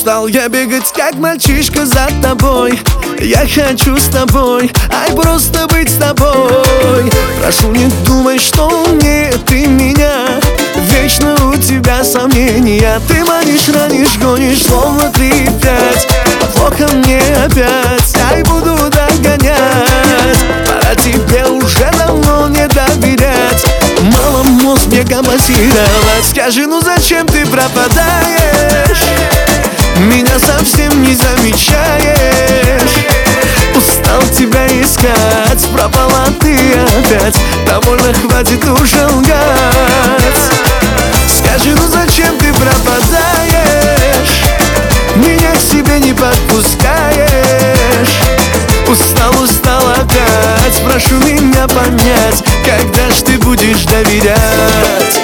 Устал я бегать, как мальчишка за тобой. Я хочу с тобой, ай, просто быть с тобой. Прошу, не думай, что умнее ты меня. Вечно у тебя сомнения. Ты манишь, ранишь, гонишь, словно 3-5. Плохо мне опять, ай, буду догонять. Пора тебе уже давно не доверять. Мало мозг мне компенсировать. Скажи, ну зачем ты пропадаешь? Меня совсем не замечаешь. Устал тебя искать, пропала ты опять. Довольно, хватит уже лгать. Скажи, ну зачем ты пропадаешь? Меня к себе не подпускаешь. Устал опять, прошу меня понять. Когда ж ты будешь доверять?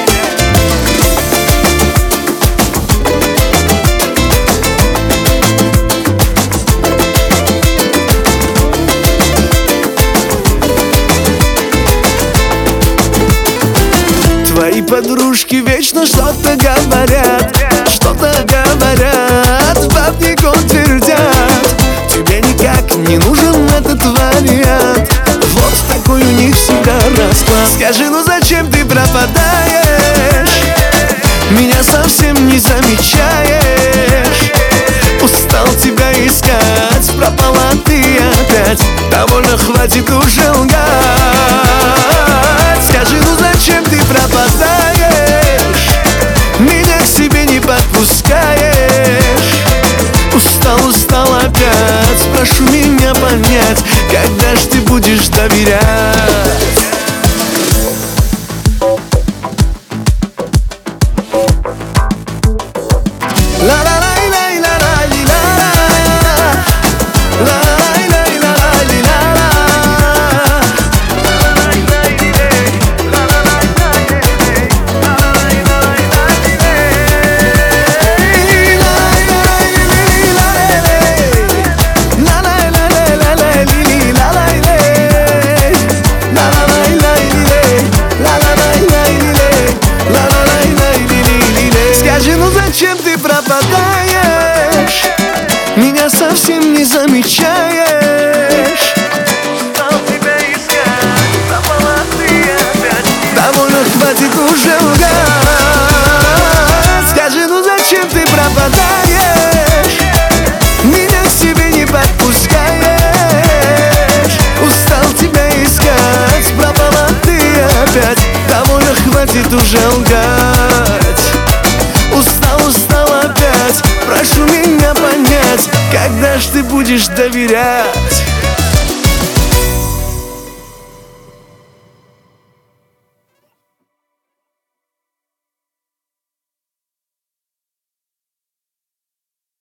Твои подружки вечно что-то говорят, в обнимку твердят. Тебе никак не нужен этот вариант. Вот такой у них всегда расклад. Скажи, ну зачем ты пропадаешь? Меня совсем не замечаешь. Устал тебя искать, пропала ты опять. Довольно, хватит уже лгать. Скажи, ну зачем ты пропадаешь? Меня к себе не подпускаешь. Устал опять, прошу меня понять. Когда ж ты будешь доверять? Зачем ты пропадаешь? Меня совсем не замечаешь. Устал тебя искать, пропала ты опять. Довольно, хватит уже лгать. Скажи, ну зачем ты пропадаешь? Меня к себе не подпускаешь. Устал тебя искать, пропала ты опять. Довольно, хватит уже лгать. Устал опять, прошу меня понять. Когда ж ты будешь доверять?